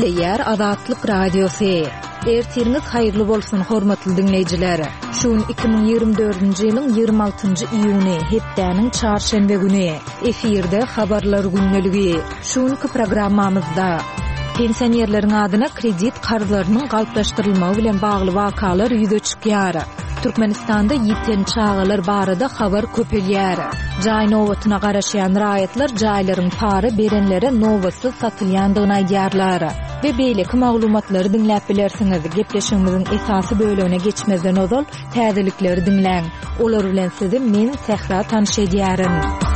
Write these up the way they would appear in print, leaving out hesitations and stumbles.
Teyyar Azatlyk Radiosu. Ertiriniz hayırlı bolsun hormatly dinleyijiler. Şuun 2024-nji ýylyň 26-njy iýuny hepdäniň çarşembe güni efirde habarlar günneligi. Şuunky programmamyzda pensionerleriň adyna kredit karjlarynyň galplaşdyrylmagy bilen bagly wakalar ýüze çykýar. Türkmenistanda ýiten çağalar barada habar köpelýär. Jaý nowatyna garaşýan raýatlar jaýlaryň para berenlere nowasy satylýandygyny aýdýarlar. Ve beýleki maglumatlary dinläp bilersiňiz. Gepleşigimiziň esasy bölegine geçmezden ozal täzelikleri dinläň. Olar bilen sizi men Sehra tanışydýaryn.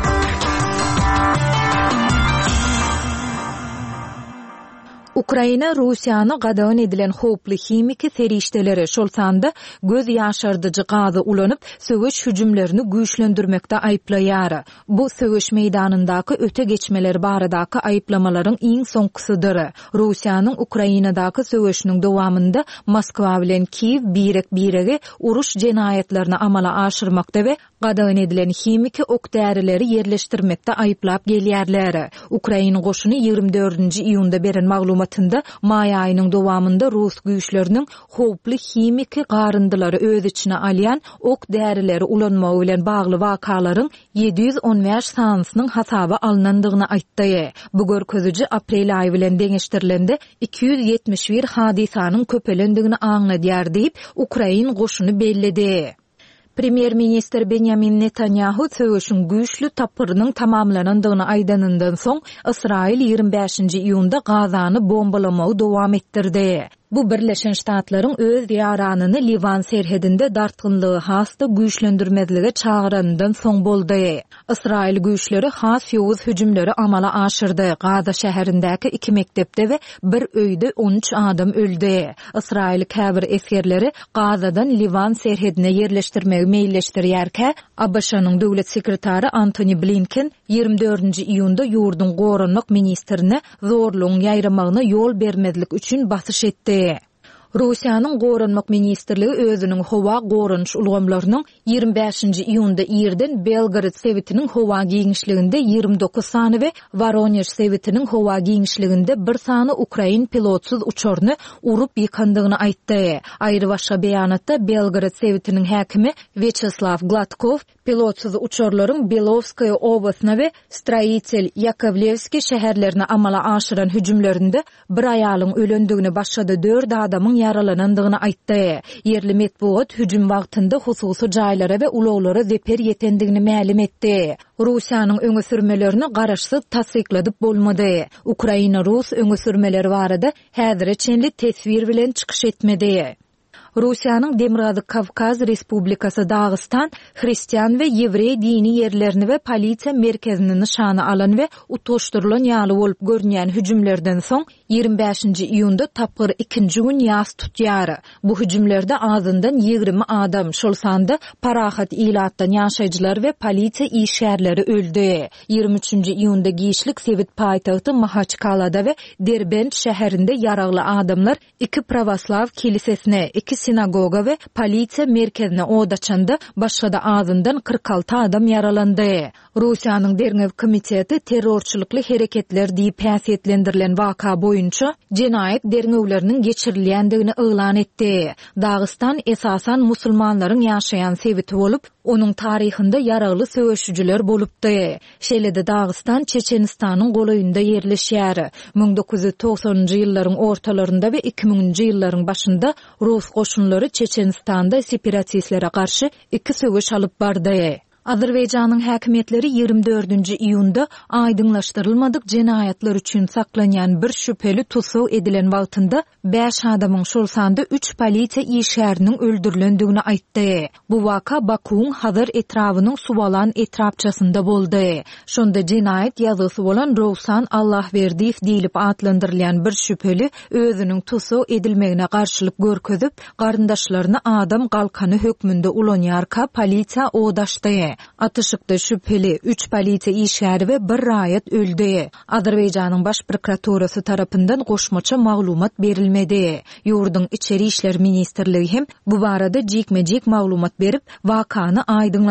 Ukraina Russiýany gadagan edilen hoply himiki serişdeleri şolsanda göz ýaşardyjy gazy ulanyp söwüş hüjümlerini güýçlendirmekde aýplaýar. Bu söwüş meýdanyndaky öte geçmeleri baradaky aýplamalaryň iň soňkusydyr. Russiýanyň Ukrainadaky söwüşiniň dowamında Moskwa bilen Kiýew birek-birege uruş jenaýatlaryny amala aşyrmakda we gadagan edilen himiki ok därileri yerleşdirmekde aýplap gelýärler. Ukraina goşuny 24-nji iýunda beren maglumatynda may aýynyň dowamında Rus güýçleriniň hoply himiki garındylary öz içine alýan ok därileri ulanmagy bilen bagly wakalaryň 715 sanasynyň hasaba alınandygyny aýtdy. Bu görkeziji aprel aýy bilen deňeşdirilende 271 hadisanyň köpelendigini aňladýar diýip Ukraina goşuny bellidi. Premier Minister Benjamin Netanyahu söwüşün güýçlü tapyrynyň tamamlanandygyny aýdanyndan soň Israil 25-nji iýunda Gazany bombalamagy dowam etdirdi. Bu Birleşen Ştatlaryň öz ýaranyny Livan serhedinde dartgynlygy hasta güýçlendirmezlige çağırandan soň boldy. Israil güýçleri has ýowuz hüjümleri amala aşyrdy. Gaza şäherindäki 2 mektepde we bir öýde 13 adam öldü. Israil käbir eskerleri Gazadan Livan serhedine yerleşdirmegi meýilleşdirýärkä, ABŞ-nyň döwlet sekretary Antony Blinken 24-nji iýunda ýurdun goranlyk ministrine zorlugyň ýaýramagyna ýol bermezlik üçin basyş etdi. Russiýanyň goranlyk ministrligi özüniň howa goranç ulgamlarynyň 25-nji iýunda ýerden Belgrad sewitiniň howa giňişliginde 29 sany we Voronezh sewitiniň howa giňişliginde 1 sany Ukrain pilotsuz uçoruny urup ýykandygyny aýtdy. Aýry başga beýanatda Belgrad sewitiniň häkimi Vyacheslav Gladkov pilotsuz uçorlaryň Belovskaya oblastyna we Stroitel Yakovlevski şäherlerine amala aşyran hüjümlerinde bir aýalyň ölendigini başga 4 adamyň yaralanandygyny aýtdy. Yerli medeniýet hüjüm wagtynda hususy jaýlara we ulaglara zeper ýetendigini ma'lum etdi. Russiýanyň öňe sürmelerini garaşsyz tasdikladyp bolmady. Ukraina Rus öňe sürmeleri barada häzirçe tesvir bilen çykyş etmedi. Russiýanyň Demirgazy Kavkaz Respublikasy Dagestan hristiýan we ýewrey dini ýerlerini we polisiýa merkezini nişana alan we utuşdyrylan ýaly bolup görünýän hüjümlerden soň 25-nji iýunda tapgyr 2-nji gün ýas tutýar. Bu hüjümlerde azyndan 20 adam, şol sanda parahat ilatdan ýaşaýjylar we polisiýa işgärleri öldü. 23-nji iýunda giýişlik Sewit paýtagty Mahaçkalada we Derbent şäherinde ýaragly adamlar 2 pravoslav kilisesine, 2 sinagoga we polisiýa merkezine oda açanda başga da azyndan 46 adam yaralandy. Russiýanyň Dernew komiteti terrorçylykly hereketler diýip häsiýetlendirilen waka boýunça jenaýet dernewleriniň geçirilýändigini elan etdi. Dagestan esasan musulmanlaryň ýaşaýan sewiti bolup, onun tarihinde yaragly söwüşçüler bolupdy. Şeýlede Dagestan Çeçenistanyň golaýynda ýerleşýär. 1990-njy ýyllaryň ortalarynda we 2000-nji ýyllaryň başynda Rus goşunlary Çeçenistanda separatistlere garşy 2 söwüş alyp bardy. Azerbaýjanyň häkimetleri 24-nji iýunda aýdyňlaşdyrylmadyk jenaýatlar üçin saklanýan bir şüpheli tutuw edilen wagtynda 5 adamyň şol sanda 3 polisiýa işgäriniň öldürilendigini aýtdy. Bu waka Bakuň Hazar etrawynyň suwalan etrapçasynda boldy. Şonda jenaýat ýazgysy bolan Rawsan Allahberdiýew diýilip atlandyrylýan bir şüpheli özüniň tutuw edilmegine garşylyk görkezip, garyndaşlaryny adam galkany hökmünde ulanýarka polisiýa odaşdy. Atışykda şüpheli 3 polisiýa işgäri we 1 raýat öldü. Azerbaýjanyň baş prokuraturasy tarapyndan goşmaça maglumat berilmedi. Ýurduň içeri işler ministrligi hem bu barada jekme-jek maglumat berip, wakany aýdyň